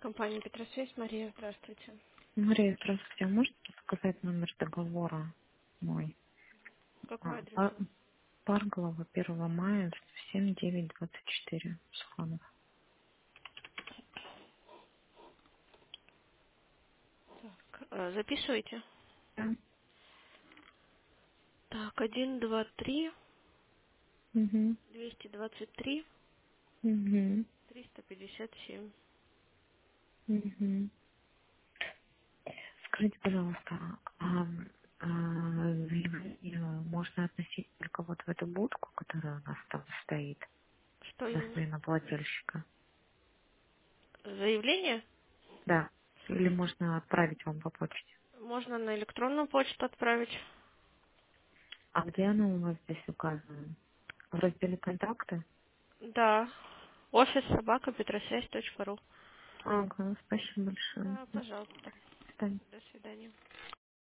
Компания Петросвязь, Мария, здравствуйте. Мария, здравствуйте. А можете сказать номер договора мой? Какой адрес у Пар- вас? Парголова, 1 мая, 7924, Суханов. Записывайте. Да. Так, 123 Угу. 223 Угу. 357. Угу. Скажите, пожалуйста, заявление можно относить только вот в эту будку, которая у нас там стоит, Что за именно? смена плательщика? Заявление Да. Или можно отправить вам по почте? можно на электронную почту отправить. А где она у вас здесь указана? В разделе «Контакты»? Да. Офис собака Петросвязь.ру. Ага, спасибо большое. Да, До пожалуйста. свидания.